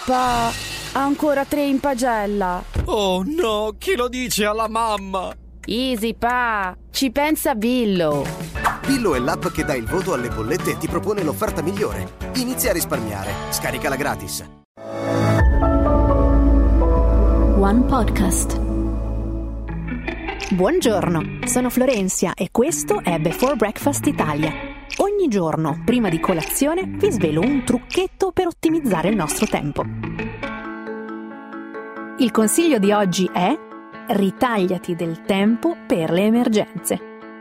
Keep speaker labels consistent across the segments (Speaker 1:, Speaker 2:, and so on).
Speaker 1: Pa, ancora 3 in pagella.
Speaker 2: Oh no, chi lo dice alla mamma?
Speaker 1: Easy, pa, ci pensa Billo.
Speaker 3: Billo è l'app che dà il voto alle bollette e ti propone l'offerta migliore. Inizia a risparmiare. Scaricala gratis.
Speaker 4: One Podcast. Buongiorno, sono Florenzia e questo è Before Breakfast Italia. Ogni giorno, prima di colazione, vi svelo un trucchetto per ottimizzare il nostro tempo. Il consiglio di oggi è: ritagliati del tempo per le emergenze.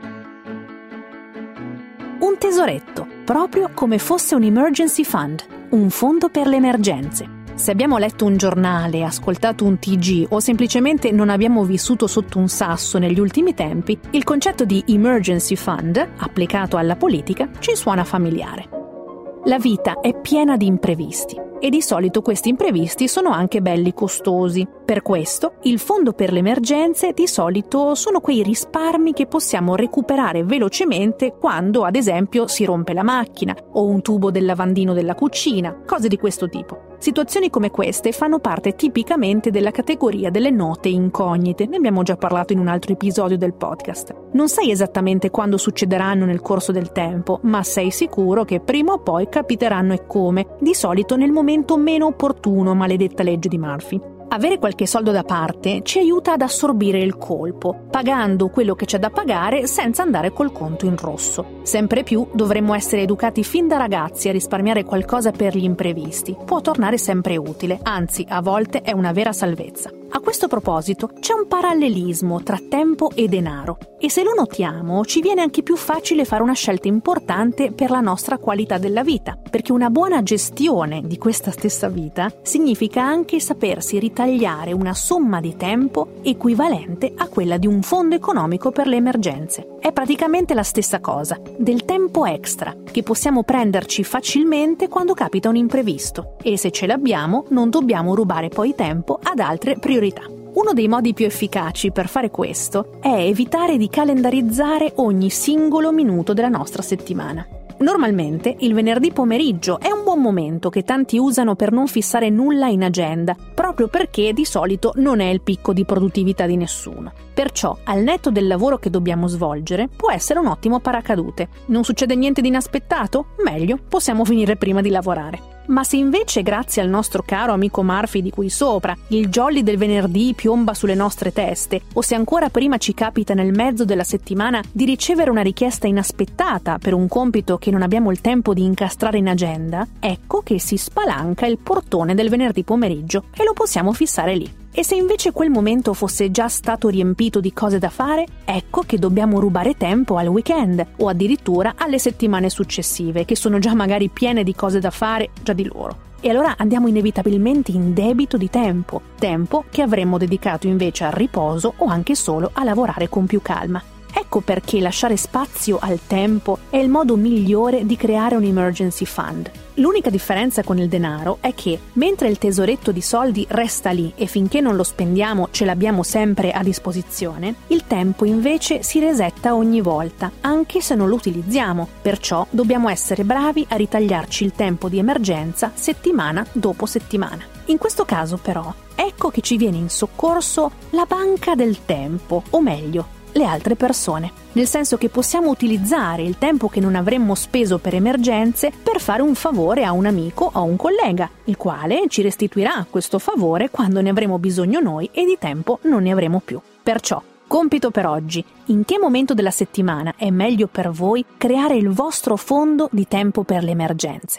Speaker 4: Un tesoretto, proprio come fosse un emergency fund, un fondo per le emergenze. Se abbiamo letto un giornale, ascoltato un TG o semplicemente non abbiamo vissuto sotto un sasso negli ultimi tempi, il concetto di emergency fund, applicato alla politica, ci suona familiare. La vita è piena di imprevisti e di solito questi imprevisti sono anche belli costosi. Per questo, il fondo per le emergenze di solito sono quei risparmi che possiamo recuperare velocemente quando, ad esempio, si rompe la macchina o un tubo del lavandino della cucina, cose di questo tipo. Situazioni come queste fanno parte tipicamente della categoria delle note incognite, ne abbiamo già parlato in un altro episodio del podcast. Non sai esattamente quando succederanno nel corso del tempo, ma sei sicuro che prima o poi capiteranno e come, di solito nel momento meno opportuno, maledetta legge di Murphy. Avere qualche soldo da parte ci aiuta ad assorbire il colpo, pagando quello che c'è da pagare senza andare col conto in rosso. Sempre più dovremmo essere educati fin da ragazzi a risparmiare qualcosa per gli imprevisti. Può tornare sempre utile, anzi a volte è una vera salvezza. A questo proposito c'è un parallelismo tra tempo e denaro e se lo notiamo ci viene anche più facile fare una scelta importante per la nostra qualità della vita, perché una buona gestione di questa stessa vita significa anche sapersi ritagliare una somma di tempo equivalente a quella di un fondo economico per le emergenze. È praticamente la stessa cosa, del tempo extra che possiamo prenderci facilmente quando capita un imprevisto e se ce l'abbiamo non dobbiamo rubare poi tempo ad altre priorità. Uno dei modi più efficaci per fare questo è evitare di calendarizzare ogni singolo minuto della nostra settimana. Normalmente il venerdì pomeriggio è un buon momento che tanti usano per non fissare nulla in agenda, proprio perché di solito non è il picco di produttività di nessuno. Perciò, al netto del lavoro che dobbiamo svolgere, può essere un ottimo paracadute. Non succede niente di inaspettato? Meglio, possiamo finire prima di lavorare. Ma se invece, grazie al nostro caro amico Murphy di qui sopra, il jolly del venerdì piomba sulle nostre teste, o se ancora prima ci capita nel mezzo della settimana di ricevere una richiesta inaspettata per un compito che non abbiamo il tempo di incastrare in agenda, ecco che si spalanca il portone del venerdì pomeriggio e lo possiamo fissare lì. E se invece quel momento fosse già stato riempito di cose da fare, ecco che dobbiamo rubare tempo al weekend o addirittura alle settimane successive, che sono già magari piene di cose da fare già di loro. E allora andiamo inevitabilmente in debito di tempo che avremmo dedicato invece al riposo o anche solo a lavorare con più calma. Ecco perché lasciare spazio al tempo è il modo migliore di creare un emergency fund. L'unica differenza con il denaro è che, mentre il tesoretto di soldi resta lì e finché non lo spendiamo ce l'abbiamo sempre a disposizione, il tempo invece si resetta ogni volta, anche se non lo utilizziamo. Perciò dobbiamo essere bravi a ritagliarci il tempo di emergenza settimana dopo settimana. In questo caso, però, ecco che ci viene in soccorso la banca del tempo, o meglio, le altre persone, nel senso che possiamo utilizzare il tempo che non avremmo speso per emergenze per fare un favore a un amico o a un collega, il quale ci restituirà questo favore quando ne avremo bisogno noi e di tempo non ne avremo più. Perciò, compito per oggi: in che momento della settimana è meglio per voi creare il vostro fondo di tempo per le emergenze?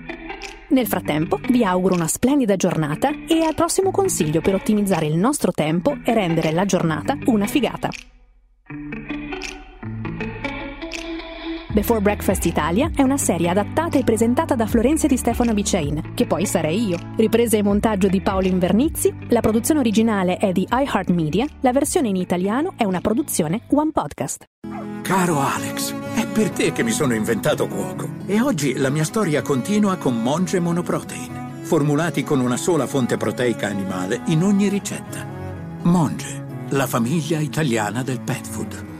Speaker 4: Nel frattempo vi auguro una splendida giornata e al prossimo consiglio per ottimizzare il nostro tempo e rendere la giornata una figata. Before Breakfast Italia è una serie adattata e presentata da Florenzia di Stefano Vicain, che poi sarei io. Riprese e montaggio di Paolo Invernizzi, la produzione originale è di iHeartMedia, la versione in italiano è una produzione One Podcast.
Speaker 5: Caro Alex, è per te che mi sono inventato cuoco. E oggi la mia storia continua con Monge Monoprotein, formulati con una sola fonte proteica animale in ogni ricetta. Monge, la famiglia italiana del pet food.